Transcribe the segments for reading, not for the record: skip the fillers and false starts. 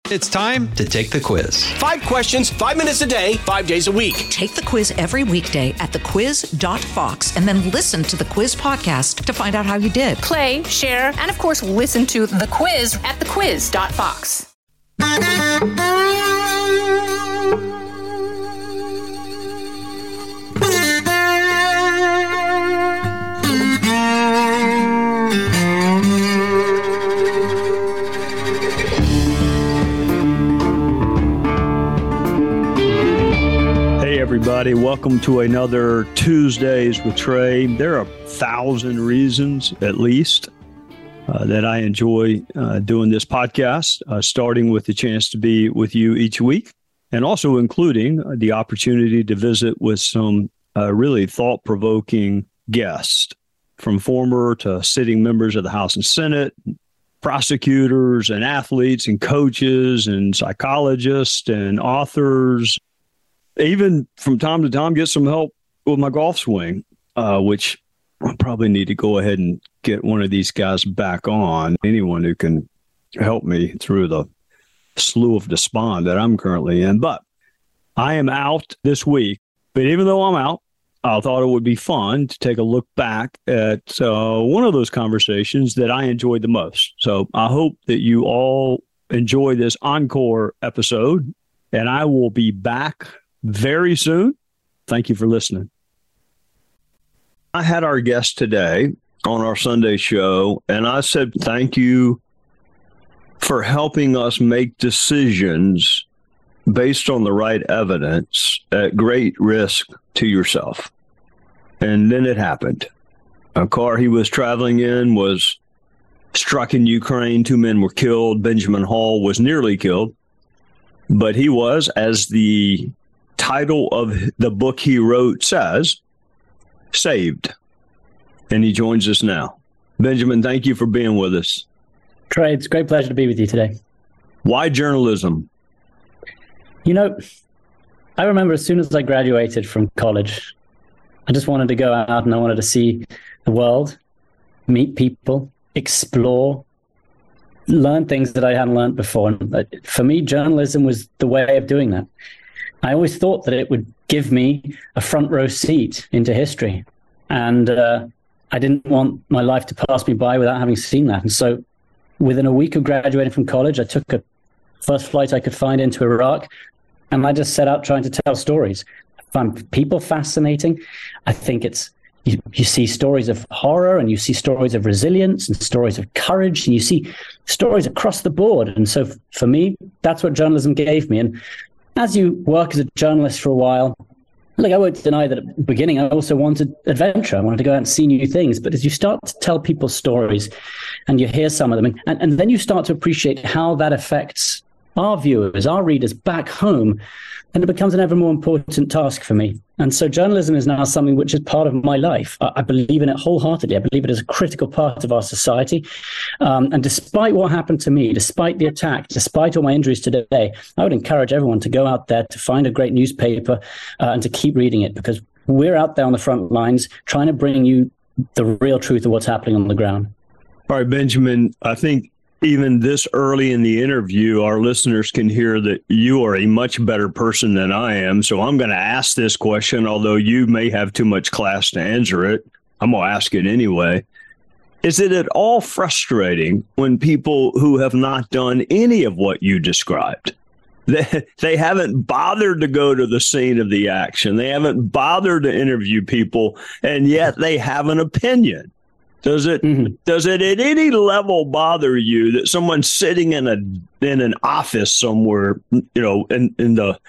It's time to take the quiz. 5 questions, 5 minutes a day, 5 days a week. Take the quiz every weekday at thequiz.fox and then listen to the quiz podcast to find out how you did. Play, share, and of course, listen to The Quiz at thequiz.fox. Everybody, welcome to another Tuesdays with Trey. There are 1,000 reasons, at least, that I enjoy doing this podcast, starting with the chance to be with you each week, and also including the opportunity to visit with some really thought-provoking guests, from former to sitting members of the House and Senate, prosecutors and athletes and coaches and psychologists and authors. Even from time to time, get some help with my golf swing, which I probably need to go ahead and get one of these guys back on. Anyone who can help me through the slough of despond that I'm currently in. But I am out this week. But even though I'm out, I thought it would be fun to take a look back at one of those conversations that I enjoyed the most. So I hope that you all enjoy this encore episode, and I will be back very soon. Thank you for listening. I had our guest today on our Sunday show, and I said thank you for helping us make decisions based on the right evidence at great risk to yourself. And then it happened. A car he was traveling in was struck in Ukraine. 2 men were killed. Benjamin Hall was nearly killed. But he was, as the title of the book he wrote says, saved. And he joins us now. Benjamin, thank you for being with us. Trey, it's a great pleasure to be with you today. Why journalism? You know, I remember as soon as I graduated from college, I just wanted to go out and I wanted to see the world, meet people, explore, learn things that I hadn't learned before. And for me, journalism was the way of doing that. I always thought that it would give me a front row seat into history. And I didn't want my life to pass me by without having seen that. And so within a week of graduating from college, I took a first flight I could find into Iraq, and I just set out trying to tell stories. I find people fascinating. I think it's, you see stories of horror, and you see stories of resilience and stories of courage, and you see stories across the board. And so for me, that's what journalism gave me. And as you work as a journalist for a while, look, I won't deny that at the beginning, I also wanted adventure. I wanted to go out and see new things. But as you start to tell people stories and you hear some of them, and then you start to appreciate how that affects our viewers, our readers back home, then it becomes an ever more important task for me. And so journalism is now something which is part of my life. I believe in it wholeheartedly. I believe it is a critical part of our society. And despite what happened to me, despite the attack, despite all my injuries today, I would encourage everyone to go out there to find a great newspaper and to keep reading it, because we're out there on the front lines trying to bring you the real truth of what's happening on the ground. All right, Benjamin, I think even this early in the interview, our listeners can hear that you are a much better person than I am. So I'm going to ask this question, although you may have too much class to answer it. I'm going to ask it anyway. Is it at all frustrating when people who have not done any of what you described, they haven't bothered to go to the scene of the action, they haven't bothered to interview people, and yet they have an opinion? Does it at any level bother you that someone's sitting in an office somewhere, you know, in the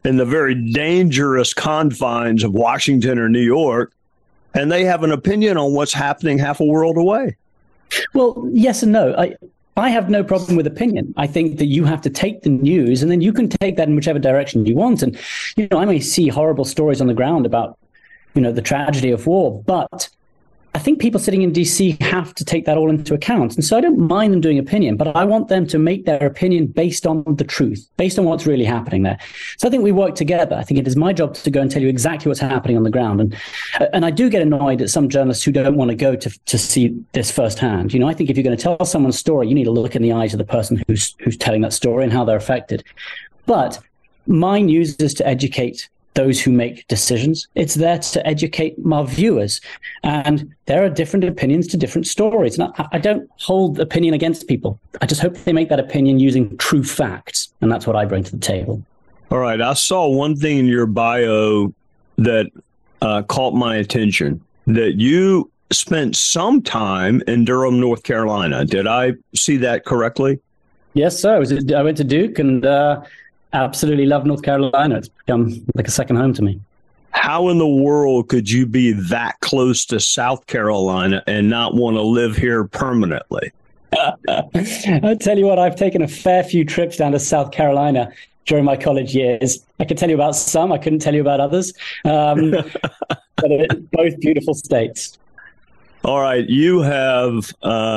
very dangerous confines of Washington or New York, and they have an opinion on what's happening half a world away? Well, yes and no. I have no problem with opinion. I think that you have to take the news and then you can take that in whichever direction you want. And, you know, I may see horrible stories on the ground about, you know, the tragedy of war, but I think people sitting in DC have to take that all into account. And so I don't mind them doing opinion, but I want them to make their opinion based on the truth, based on what's really happening there. So I think we work together. I think it is my job to go and tell you exactly what's happening on the ground. And I do get annoyed at some journalists who don't want to go to see this firsthand. I think if you're going to tell someone's story, you need to look in the eyes of the person who's telling that story and how they're affected. But my news is to educate those who make decisions. It's there to educate my viewers. And there are different opinions to different stories. And I don't hold opinion against people. I just hope they make that opinion using true facts. And that's what I bring to the table. All right. I saw one thing in your bio that caught my attention, that you spent some time in Durham, North Carolina. Did I see that correctly? Yes, sir. I went to Duke and absolutely love North Carolina. It's become like a second home to me. How in the world could you be that close to South Carolina and not want to live here permanently? I'll tell you what, I've taken a fair few trips down to South Carolina during my college years. I could tell you about some. I couldn't tell you about others. But both beautiful states. All right. You have,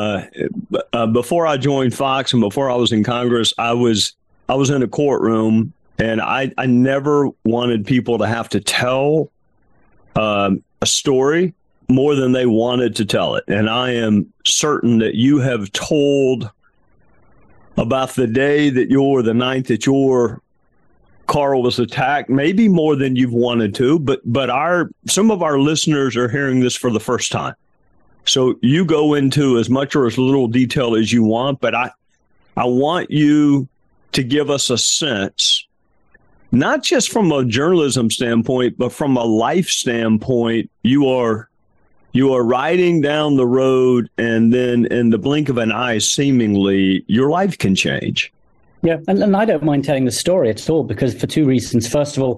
before I joined Fox and before I was in Congress, I was in a courtroom, and I never wanted people to have to tell a story more than they wanted to tell it. And I am certain that you have told about the day that the night that your car was attacked, maybe more than you've wanted to, but some of our listeners are hearing this for the first time. So you go into as much or as little detail as you want, but I want you to give us a sense, not just from a journalism standpoint, but from a life standpoint. You are riding down the road, and then in the blink of an eye, seemingly, your life can change. Yeah, and I don't mind telling the story at all, because for two reasons. First of all,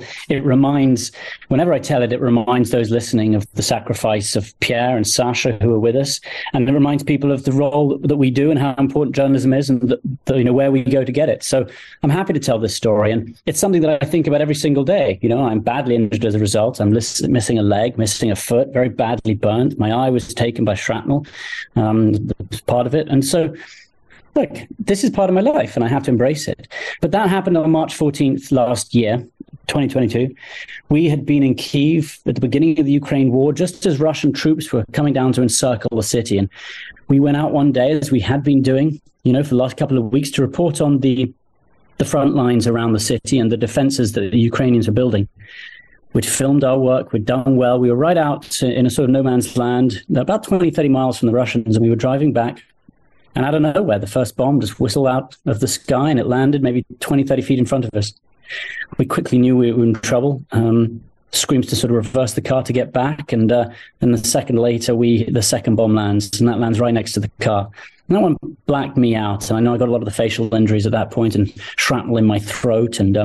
whenever I tell it, it reminds those listening of the sacrifice of Pierre and Sasha who are with us. And it reminds people of the role that we do and how important journalism is, and where we go to get it. So I'm happy to tell this story. And it's something that I think about every single day. I'm badly injured as a result. I'm missing a leg, missing a foot, very badly burnt. My eye was taken by shrapnel, part of it. And so, look, this is part of my life and I have to embrace it. But that happened on March 14th last year, 2022. We had been in Kyiv at the beginning of the Ukraine war, just as Russian troops were coming down to encircle the city. And we went out one day, as we had been doing, for the last couple of weeks, to report on the front lines around the city and the defenses that the Ukrainians were building. We'd filmed our work. We'd done well. We were right out in a sort of no man's land, about 20, 30 miles from the Russians, and we were driving back. And out of nowhere, the first bomb just whistled out of the sky, and it landed maybe 20, 30 feet in front of us. We quickly knew we were in trouble. Screams to sort of reverse the car to get back. And then a second later, the second bomb lands, and that lands right next to the car. And that one blacked me out. And I know I got a lot of the facial injuries at that point and shrapnel in my throat. And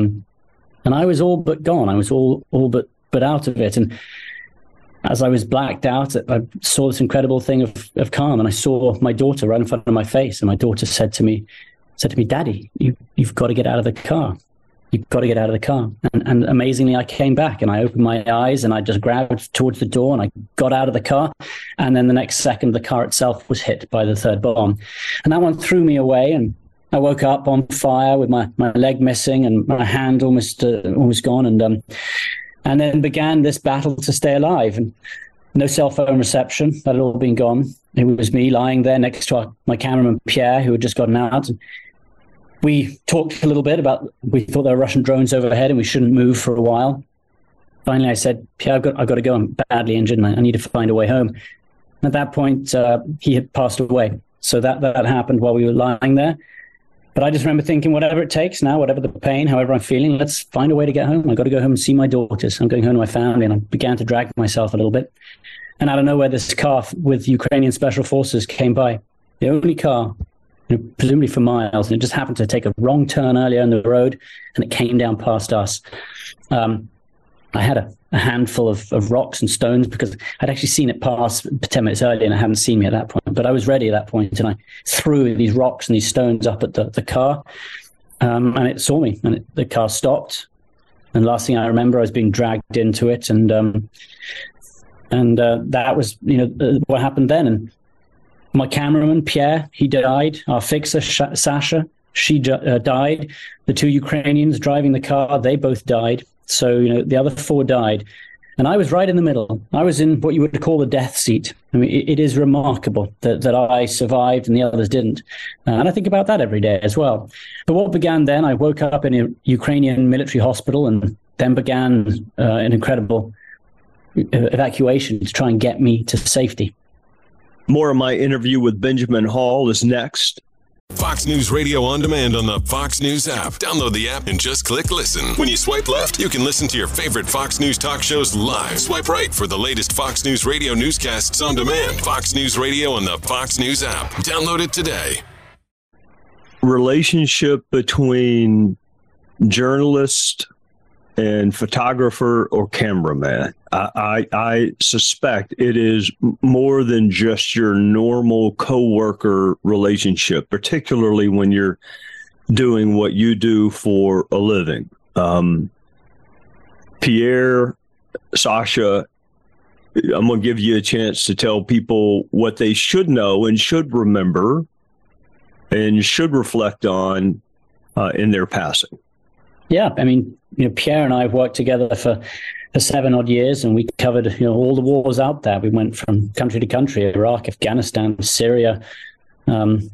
I was all but gone. I was all but out of it. And as I was blacked out, I saw this incredible thing of calm, and I saw my daughter right in front of my face. And my daughter said to me, "Daddy, you've got to get out of the car. You've got to get out of the car." And amazingly, I came back and I opened my eyes and I just grabbed towards the door and I got out of the car. And then the next second, the car itself was hit by the third bomb. And that one threw me away, and I woke up on fire with my leg missing and my hand almost gone. And then began this battle to stay alive. And no cell phone reception. That had all been gone. It was me lying there next to my cameraman, Pierre, who had just gotten out. And we talked a little bit about, we thought there were Russian drones overhead and we shouldn't move for a while. Finally, I said, Pierre, I've got to go. I'm badly injured and I need to find a way home. And at that point, he had passed away. So that happened while we were lying there. But I just remember thinking, whatever it takes now, whatever the pain, however I'm feeling, let's find a way to get home. I've got to go home and see my daughters. I'm going home to my family. And I began to drag myself a little bit. And out of nowhere, this car with Ukrainian special forces came by. The only car, presumably for miles. And it just happened to take a wrong turn earlier in the road. And it came down past us. I had a handful of rocks and stones because I'd actually seen it pass 10 minutes earlier and it hadn't seen me at that point. But I was ready at that point, and I threw these rocks and these stones up at the car, and it saw me, and the car stopped. And last thing I remember, I was being dragged into it, and And that was, what happened then. And my cameraman, Pierre, he died. Our fixer, Sasha, she died. The 2 Ukrainians driving the car, they both died. So, the other 4 died. And I was right in the middle. I was in what you would call the death seat. I mean, it is remarkable that I survived and the others didn't. And I think about that every day as well. But what began then, I woke up in a Ukrainian military hospital, and then began an incredible evacuation to try and get me to safety. More of my interview with Benjamin Hall is next. Fox News Radio on demand on the Fox News app. Download the app and just click listen. When you swipe left, you can listen to your favorite Fox News talk shows live. Swipe right for the latest Fox News Radio newscasts on demand. Fox News Radio on the Fox News app. Download it today. Relationship between journalist and photographer or cameraman. I suspect it is more than just your normal coworker relationship, particularly when you're doing what you do for a living. Pierre, Sasha, I'm going to give you a chance to tell people what they should know and should remember and should reflect on in their passing. Yeah, I mean, Pierre and I have worked together for 7 odd years, and we covered, all the wars out there. We went from country to country: Iraq, Afghanistan, Syria, and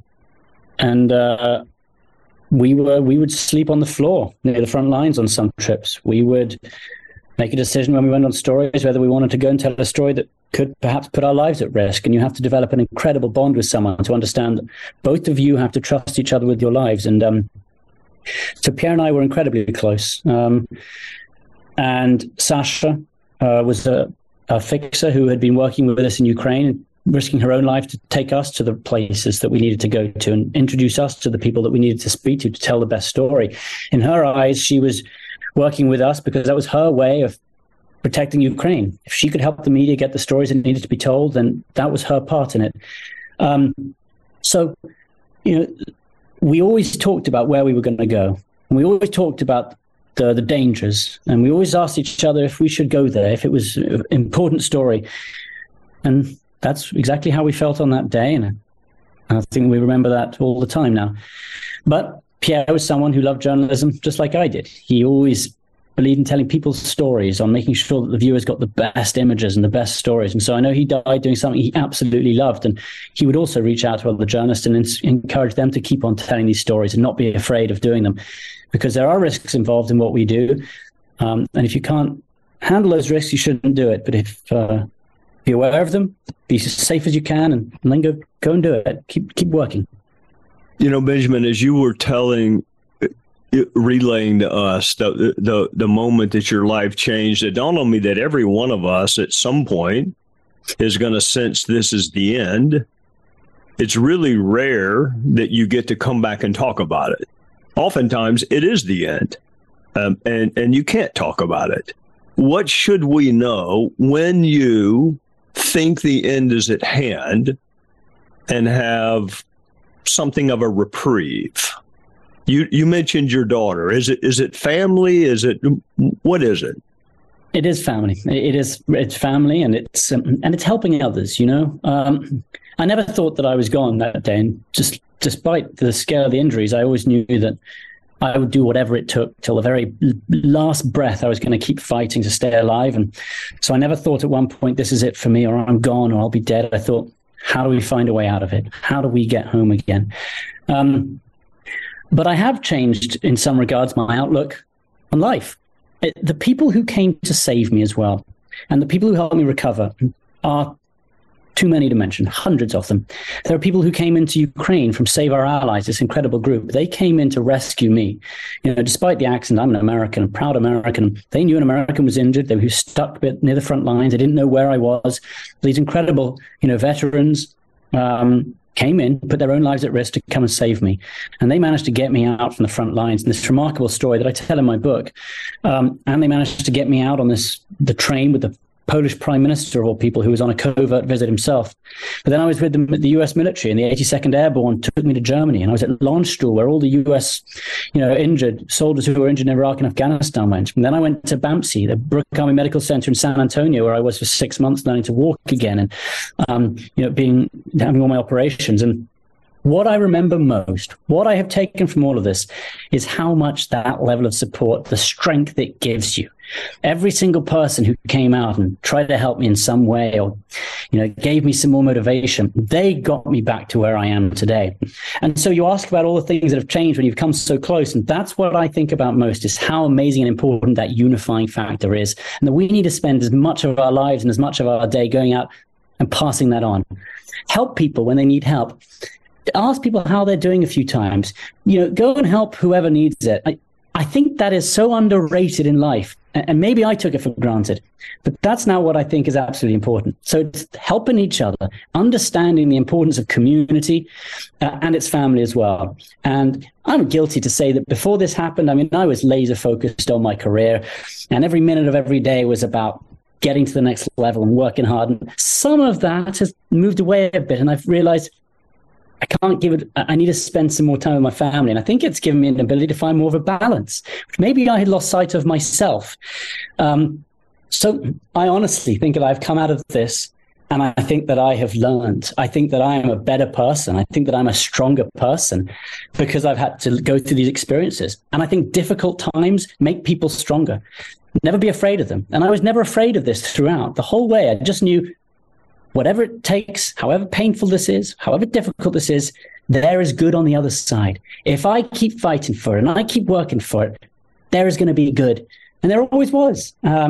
we would sleep on the floor near the front lines on some trips. We would make a decision when we went on stories whether we wanted to go and tell a story that could perhaps put our lives at risk. And you have to develop an incredible bond with someone to understand that both of you have to trust each other with your lives. And so Pierre and I were incredibly close. And Sasha was a fixer who had been working with us in Ukraine, risking her own life to take us to the places that we needed to go to and introduce us to the people that we needed to speak to tell the best story. In her eyes, she was working with us because that was her way of protecting Ukraine. If she could help the media get the stories that needed to be told, then that was her part in it. We always talked about where we were going to go. And we always talked about the dangers. And we always asked each other if we should go there, if it was an important story. And that's exactly how we felt on that day. And I think we remember that all the time now. But Pierre was someone who loved journalism just like I did. He always believed in telling people's stories, on making sure that the viewers got the best images and the best stories. And so I know he died doing something he absolutely loved. And he would also reach out to other journalists and encourage them to keep on telling these stories and not be afraid of doing them, because there are risks involved in what we do. And if you can't handle those risks, you shouldn't do it. But if be aware of them, be as safe as you can, and then go and do it. Keep working. Benjamin, as you were relaying to us the moment that your life changed, it dawned on me that every one of us at some point is going to sense this is the end. It's really rare that you get to come back and talk about it. Oftentimes it is the end, and you can't talk about it. What should we know when you think the end is at hand and have something of a reprieve? You mentioned your daughter. Is it family? What is it? It is family. It's family, and it's helping others. I never thought that I was gone that day, and just despite the scale of the injuries, I always knew that I would do whatever it took till the very last breath. I was going to keep fighting to stay alive, and so I never thought at one point this is it for me, or I'm gone, or I'll be dead. I thought, how do we find a way out of it? How do we get home again? But I have changed, in some regards, my outlook on life. The people who came to save me as well, and the people who helped me recover, are too many to mention, hundreds of them. There are people who came into Ukraine from Save Our Allies, this incredible group. They came in to rescue me. Despite the accent, I'm an American, a proud American. They knew an American was injured. They were stuck near the front lines. They didn't know where I was. These incredible, veterans came in, put their own lives at risk to come and save me. And they managed to get me out from the front lines. And this remarkable story that I tell in my book, and they managed to get me out on the train with the Polish prime minister of all people, who was on a covert visit himself. But then I was with the US military, and the 82nd Airborne took me to Germany, and I was at Landstuhl, where all the US, injured soldiers who were injured in Iraq and Afghanistan went. And then I went to BAMC, the Brooke Army Medical Center in San Antonio, where I was for 6 months learning to walk again, and having all my operations. And what I remember most, what I have taken from all of this, is how much that level of support, the strength it gives you. Every single person who came out and tried to help me in some way, or, gave me some more motivation, they got me back to where I am today. And so you ask about all the things that have changed when you've come so close. And that's what I think about most, is how amazing and important that unifying factor is. And that we need to spend as much of our lives and as much of our day going out and passing that on. Help people when they need help. Ask people how they're doing a few times. Go and help whoever needs it. I think that is so underrated in life. And maybe I took it for granted. But that's now what I think is absolutely important. So it's helping each other, understanding the importance of community and its family as well. And I'm guilty to say that before this happened, I was laser focused on my career. And every minute of every day was about getting to the next level and working hard. And some of that has moved away a bit. And I've realized I can't give it, I need to spend some more time with my family. And I think it's given me an ability to find more of a balance, which maybe I had lost sight of myself. So I honestly think that I've come out of this, and I think that I have learned. I think that I am a better person. I think that I'm a stronger person because I've had to go through these experiences. And I think difficult times make people stronger. Never be afraid of them. And I was never afraid of this throughout the whole way. I just knew, whatever it takes, however painful this is, however difficult this is, there is good on the other side. If I keep fighting for it and I keep working for it, there is going to be good. And there always was.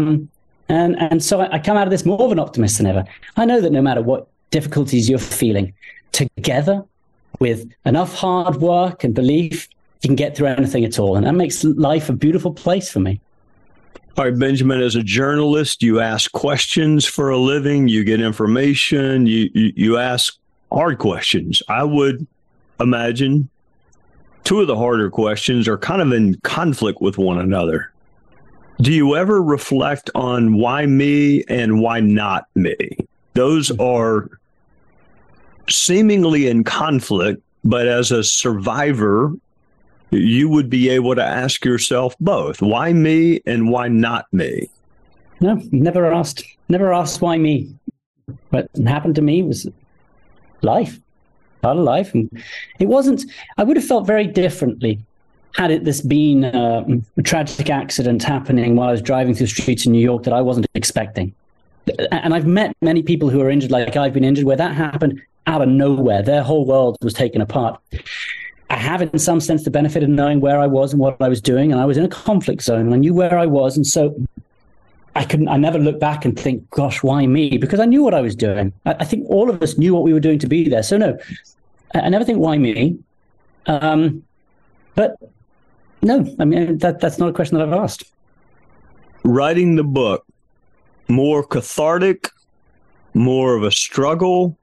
And so I come out of this more of an optimist than ever. I know that no matter what difficulties you're feeling, together with enough hard work and belief, you can get through anything at all. And that makes life a beautiful place for me. All right, Benjamin, as a journalist, you ask questions for a living, you get information, you ask hard questions. I would imagine two of the harder questions are kind of in conflict with one another. Do you ever reflect on why me and why not me? Those are seemingly in conflict, but as a survivor, you would be able to ask yourself both, why me and why not me? No, never asked why me. What happened to me was life, part of life. And it wasn't, I would have felt very differently had this been a tragic accident happening while I was driving through the streets in New York that I wasn't expecting. And I've met many people who are injured like I've been injured, where that happened out of nowhere. Their whole world was taken apart. I have, in some sense, the benefit of knowing where I was and what I was doing, and I was in a conflict zone, and I knew where I was, and so I never look back and think, gosh, why me? Because I knew what I was doing. I think all of us knew what we were doing to be there. So no, I never think, why me? But no, that's not a question that I've asked. Writing the book, more cathartic, more of a struggle,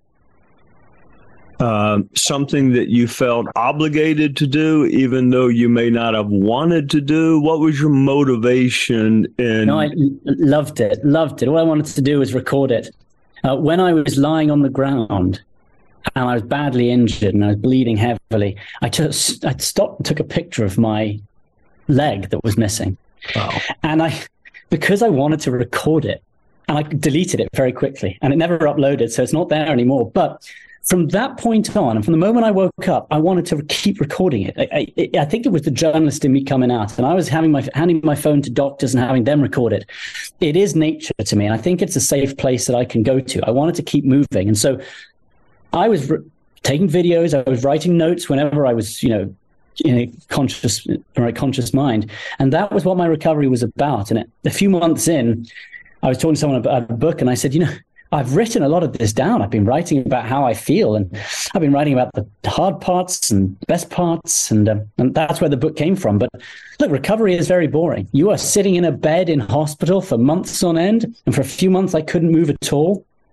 something that you felt obligated to do, even though you may not have wanted to do? What was your motivation in? No, I loved it. All I wanted to do was record it. When I was lying on the ground and I was badly injured and I was bleeding heavily, I stopped and took a picture of my leg that was missing. Wow. And because I wanted to record it, and I deleted it very quickly, and it never uploaded, so it's not there anymore. But from that point on, and from the moment I woke up, I wanted to keep recording it. I think it was the journalist in me coming out, and I was handing my phone to doctors and having them record it. It is nature to me, and I think it's a safe place that I can go to. I wanted to keep moving, and so I was taking videos. I was writing notes whenever I was, in a conscious mind, and that was what my recovery was about. And a few months in, I was talking to someone about a book, and I said, I've written a lot of this down. I've been writing about how I feel, and I've been writing about the hard parts and best parts, and that's where the book came from. But look, recovery is very boring. You are sitting in a bed in hospital for months on end, and for a few months I couldn't move at all.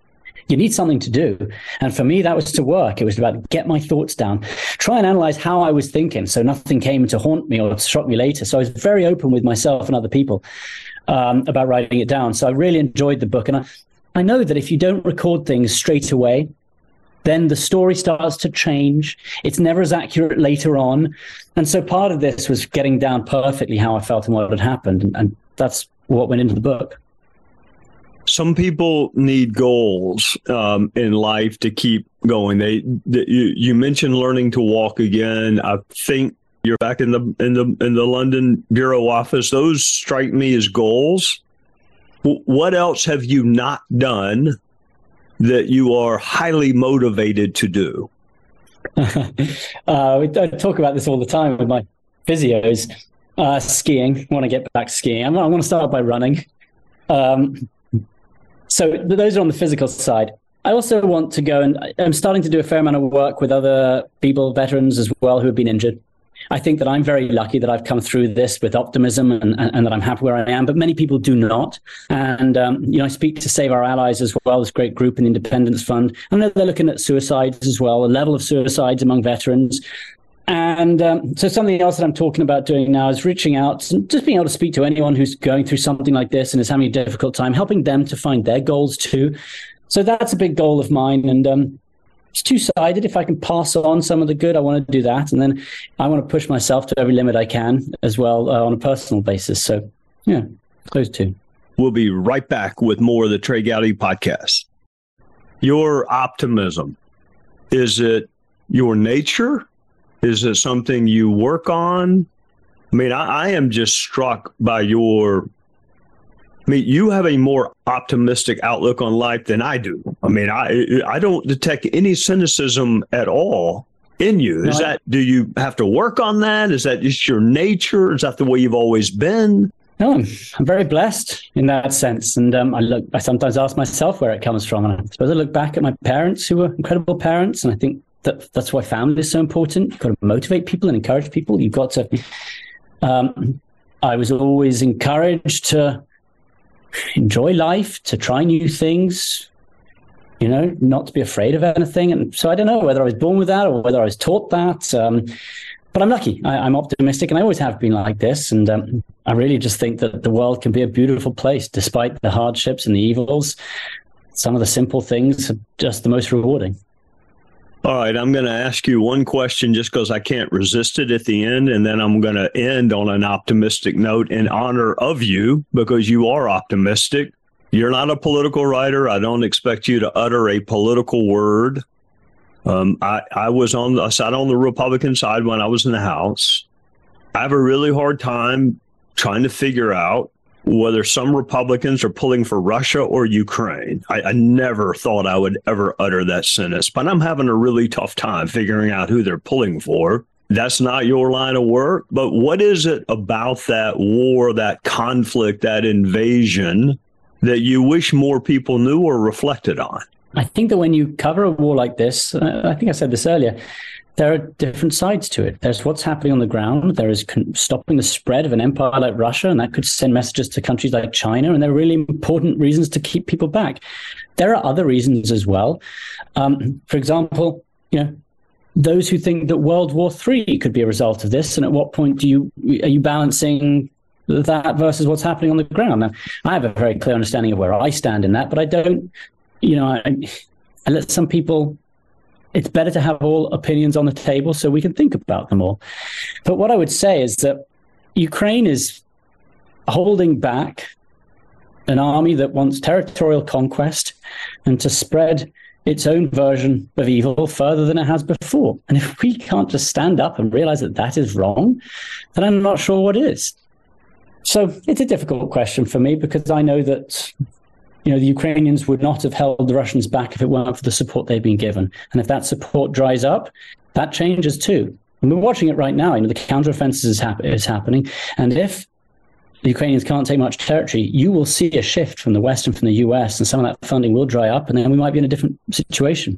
you need something to do. And for me, that was to work. It was about get my thoughts down, try and analyze how I was thinking so nothing came to haunt me or shock me later. So I was very open with myself and other people about writing it down. So I really enjoyed the book. And I know that if you don't record things straight away, then the story starts to change. It's never as accurate later on. And so part of this was getting down perfectly how I felt and what had happened. And that's what went into the book. Some people need goals in life to keep going. You mentioned learning to walk again. I think you're back in the London bureau office. Those strike me as goals. What else have you not done that you are highly motivated to do? I talk about this all the time with my physios. Skiing. I want to get back skiing. I want to start by running. So those are on the physical side. I also want to go, and I'm starting to do a fair amount of work with other people, veterans as well, who have been injured. I think that I'm very lucky that I've come through this with optimism and that I'm happy where I am, but many people do not. And, I speak to Save Our Allies as well, this great group in the Independence Fund. I know they're looking at suicides as well, a level of suicides among veterans. And so something else that I'm talking about doing now is reaching out and just being able to speak to anyone who's going through something like this and is having a difficult time, helping them to find their goals too. So that's a big goal of mine. And it's two-sided. If I can pass on some of the good, I want to do that. And then I want to push myself to every limit I can as well on a personal basis. So, yeah, those two. We'll be right back with more of the Trey Gowdy podcast. Your optimism, is it your nature? Is it something you work on? I mean, I am just struck by you have a more optimistic outlook on life than I do. I mean, I don't detect any cynicism at all in you. Do you have to work on that? Is that just your nature? Is that the way you've always been? No, I'm very blessed in that sense. And I sometimes ask myself where it comes from. And I suppose I look back at my parents who were incredible parents. And I think that's why family is so important. You've got to motivate people and encourage people. You've got to, I was always encouraged to enjoy life, to try new things, not to be afraid of anything. And so I don't know whether I was born with that or whether I was taught that. But I'm lucky. I'm optimistic, and I always have been like this. And I really just think that the world can be a beautiful place, despite the hardships and the evils. Some of the simple things are just the most rewarding. All right, I'm going to ask you one question just because I can't resist it at the end, and then I'm going to end on an optimistic note in honor of you because you are optimistic. You're not a political writer. I don't expect you to utter a political word. I sat on the Republican side when I was in the House. I have a really hard time trying to figure out whether some Republicans are pulling for Russia or Ukraine. I never thought I would ever utter that sentence, but I'm having a really tough time figuring out who they're pulling for. That's not your line of work, but what is it about that war, that conflict, that invasion that you wish more people knew or reflected on? I think that when you cover a war like this, I think I said this earlier, there are different sides to it. There's what's happening on the ground. There is stopping the spread of an empire like Russia, and that could send messages to countries like China, and there are really important reasons to keep people back. There are other reasons as well. For example, those who think that World War III could be a result of this, and at what point are you balancing that versus what's happening on the ground? Now, I have a very clear understanding of where I stand in that, but I don't, I let some people. It's better to have all opinions on the table so we can think about them all. But what I would say is that Ukraine is holding back an army that wants territorial conquest and to spread its own version of evil further than it has before. And if we can't just stand up and realize that that is wrong, then I'm not sure what is. So it's a difficult question for me because I know that the Ukrainians would not have held the Russians back if it weren't for the support they've been given. And if that support dries up, that changes too. And we're watching it right now. The counteroffensive is happening. And if the Ukrainians can't take much territory, you will see a shift from the West and from the US, and some of that funding will dry up, and then we might be in a different situation.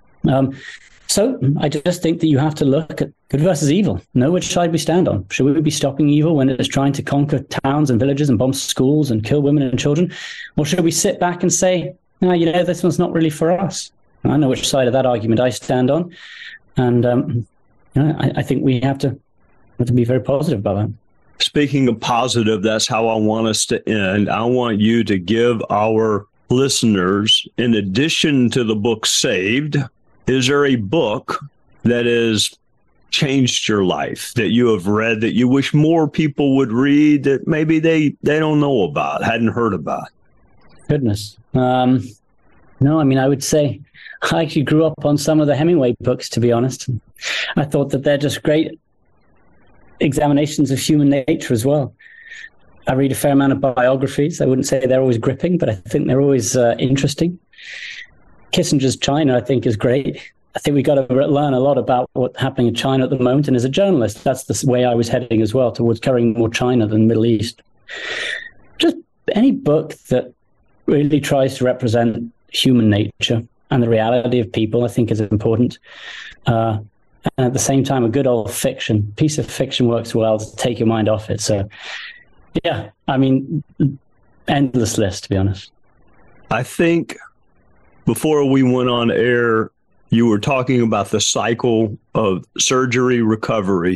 So I just think that you have to look at good versus evil, know which side we stand on. Should we be stopping evil when it is trying to conquer towns and villages and bomb schools and kill women and children? Or should we sit back and say, no, this one's not really for us. I know which side of that argument I stand on. And I think we have to be very positive about that. Speaking of positive, that's how I want us to end. I want you to give our listeners, in addition to the book Saved, is there a book that has changed your life, that you have read, that you wish more people would read, that maybe they don't know about, hadn't heard about? Goodness. No, I mean, I would say I actually grew up on some of the Hemingway books, to be honest. I thought that they're just great examinations of human nature as well. I read a fair amount of biographies. I wouldn't say they're always gripping, but I think they're always interesting. Kissinger's China, I think, is great. I think we've got to learn a lot about what's happening in China at the moment. And as a journalist, that's the way I was heading as well, towards covering more China than Middle East. Just any book that really tries to represent human nature and the reality of people, I think, is important. And at the same time, a good old fiction, piece of fiction works well to take your mind off it. So, yeah, I mean, endless list, to be honest. I think before we went on air, you were talking about the cycle of surgery, recovery.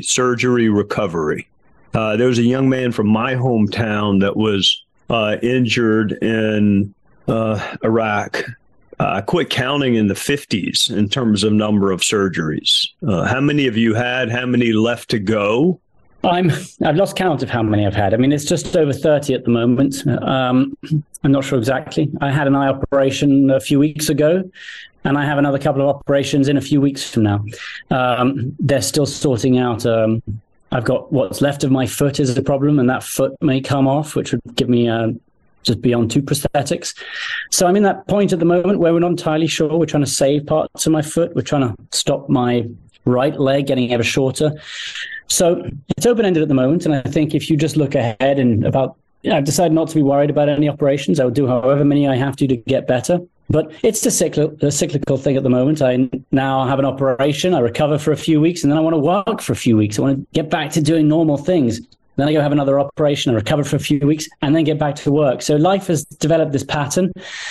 There was a young man from my hometown that was injured in Iraq. I quit counting in the 50s in terms of number of surgeries. How many have you had? How many left to go? I've lost count of how many I've had. I mean, it's just over 30 at the moment. I'm not sure exactly. I had an eye operation a few weeks ago, and I have another couple of operations in a few weeks from now. They're still sorting out. I've got what's left of my foot is a problem, and that foot may come off, which would give me just beyond 2 prosthetics. So I'm in that point at the moment where we're not entirely sure. We're trying to save parts of my foot. We're trying to stop my right leg getting ever shorter. So it's open-ended at the moment. And I think if you just look ahead I've decided not to be worried about any operations. I will do however many I have to get better. But it's a cyclical thing at the moment. I now have an operation. I recover for a few weeks, and then I want to work for a few weeks. I want to get back to doing normal things. Then I go have another operation, I recover for a few weeks, and then get back to work. So life has developed this pattern.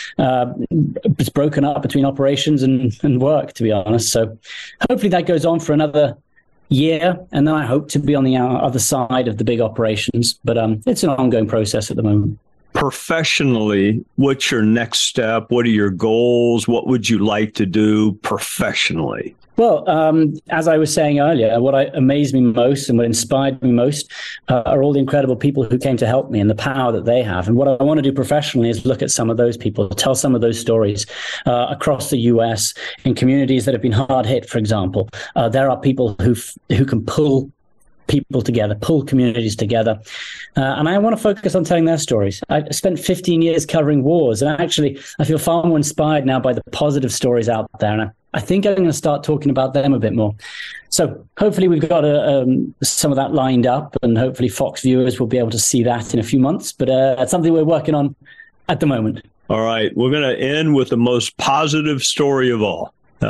It's broken up between operations and work, to be honest. So hopefully that goes on for another year, and then I hope to be on the other side of the big operations. But it's an ongoing process at the moment. Professionally, what's your next step? What are your goals? What would you like to do professionally? Well, as I was saying earlier, what amazed me most and what inspired me most are all the incredible people who came to help me and the power that they have. And what I want to do professionally is look at some of those people, tell some of those stories across the US in communities that have been hard hit, for example. There are people who can pull people together, pull communities together. And I want to focus on telling their stories. I spent 15 years covering wars, and actually I feel far more inspired now by the positive stories out there. And I think I'm going to start talking about them a bit more. So hopefully we've got some of that lined up, and hopefully Fox viewers will be able to see that in a few months. But it's something we're working on at the moment. All right. We're going to end with the most positive story of all.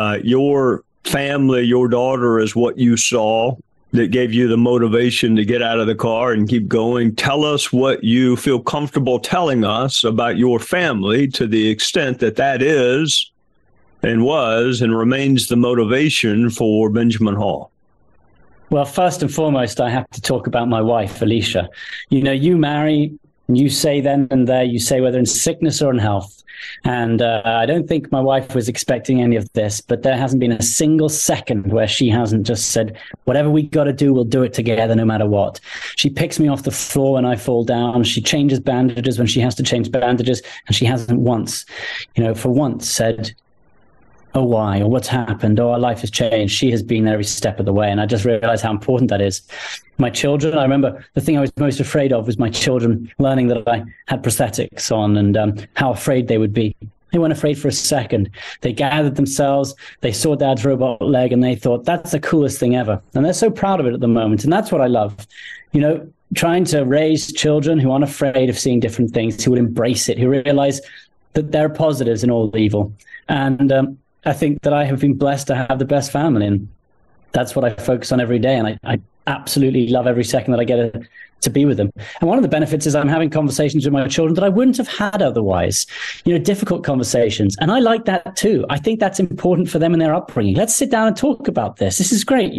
Your family, your daughter is what you saw that gave you the motivation to get out of the car and keep going. Tell us what you feel comfortable telling us about your family, to the extent that is and was and remains the motivation for Benjamin Hall. Well, first and foremost, I have to talk about my wife, Alicia. You marry, you say then and there, you say whether in sickness or in health. And I don't think my wife was expecting any of this, but there hasn't been a single second where she hasn't just said, whatever we got to do, we'll do it together no matter what. She picks me off the floor when I fall down. She changes bandages when she has to change bandages. And she hasn't once, for once said, oh, why? Or what's happened? Oh, our life has changed. She has been there every step of the way. And I just realized how important that is. My children, I remember the thing I was most afraid of was my children learning that I had prosthetics on, and how afraid they would be. They weren't afraid for a second. They gathered themselves. They saw Dad's robot leg, and they thought, that's the coolest thing ever. And they're so proud of it at the moment. And that's what I love. Trying to raise children who aren't afraid of seeing different things, who would embrace it, who realize that there are positives in all evil. And I think that I have been blessed to have the best family, and that's what I focus on every day. And I absolutely love every second that I get to be with them. And one of the benefits is I'm having conversations with my children that I wouldn't have had otherwise, difficult conversations. And I like that too. I think that's important for them in their upbringing. Let's sit down and talk about this. This is great,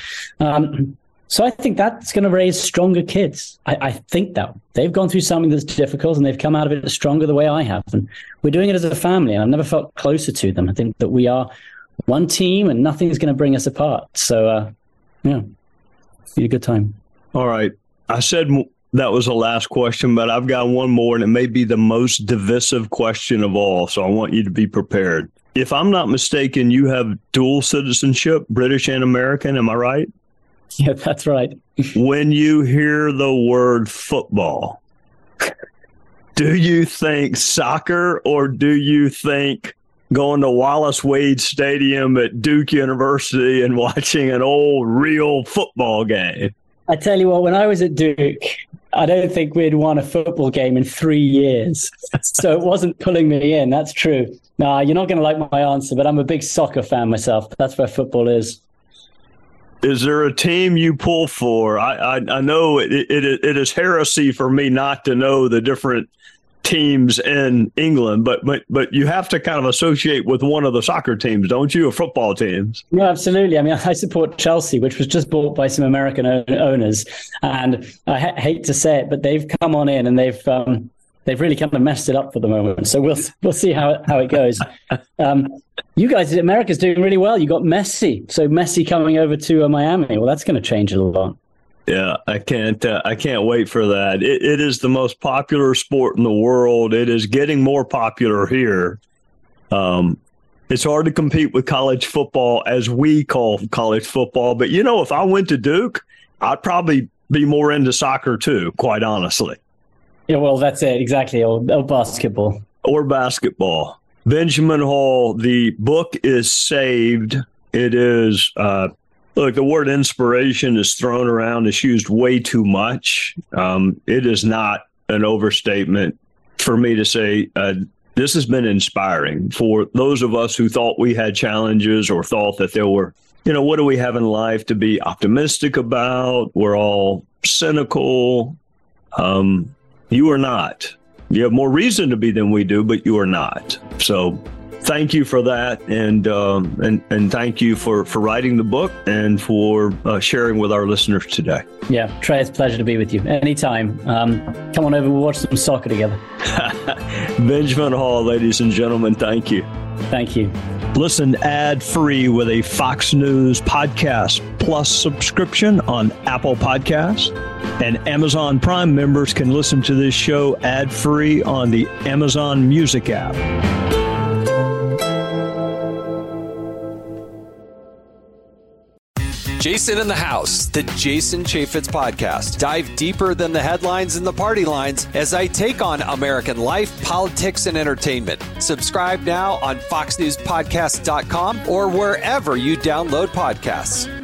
So I think that's going to raise stronger kids. I think that they've gone through something that's difficult and they've come out of it stronger the way I have. And we're doing it as a family, and I've never felt closer to them. I think that we are one team and nothing's going to bring us apart. So, be a good time. All right. I said that was the last question, but I've got one more, and it may be the most divisive question of all. So I want you to be prepared. If I'm not mistaken, you have dual citizenship, British and American. Am I right? Yeah, that's right. When you hear the word football, do you think soccer, or do you think going to Wallace Wade Stadium at Duke University and watching an old real football game? I tell you what, when I was at Duke, I don't think we'd won a football game in 3 years. So it wasn't pulling me in. That's true. Nah, you're not going to like my answer, but I'm a big soccer fan myself. That's where football is. Is there a team you pull for? I know it is heresy for me not to know the different teams in England, but you have to kind of associate with one of the soccer teams, don't you, or football teams? No, absolutely. I mean, I support Chelsea, which was just bought by some American owners, and I hate to say it, but they've come on in and they've really kind of messed it up for the moment. So we'll see how it goes. You guys, America's doing really well. You got Messi. So Messi coming over to Miami. Well, that's going to change it a lot. Yeah, I can't wait for that. It is the most popular sport in the world. It is getting more popular here. It's hard to compete with college football, as we call college football. But, if I went to Duke, I'd probably be more into soccer too, quite honestly. Yeah, well, that's it. Exactly. Or basketball. Or basketball. Benjamin Hall, the book is saved. It is, look, the word inspiration is thrown around. It's used way too much. It is not an overstatement for me to say this has been inspiring for those of us who thought we had challenges or thought that there were, what do we have in life to be optimistic about? We're all cynical. You are not. You have more reason to be than we do, but you are not. So thank you for that. And thank you for writing the book and for sharing with our listeners today. Yeah, Trey, it's a pleasure to be with you. Anytime. Come on over, we'll watch some soccer together. Benjamin Hall, ladies and gentlemen, thank you. Thank you. Listen ad-free with a Fox News Podcast Plus subscription on Apple Podcasts. And Amazon Prime members can listen to this show ad-free on the Amazon Music app. Jason in the House, the Jason Chaffetz Podcast. Dive deeper than the headlines and the party lines as I take on American life, politics, and entertainment. Subscribe now on FoxNewsPodcast.com or wherever you download podcasts.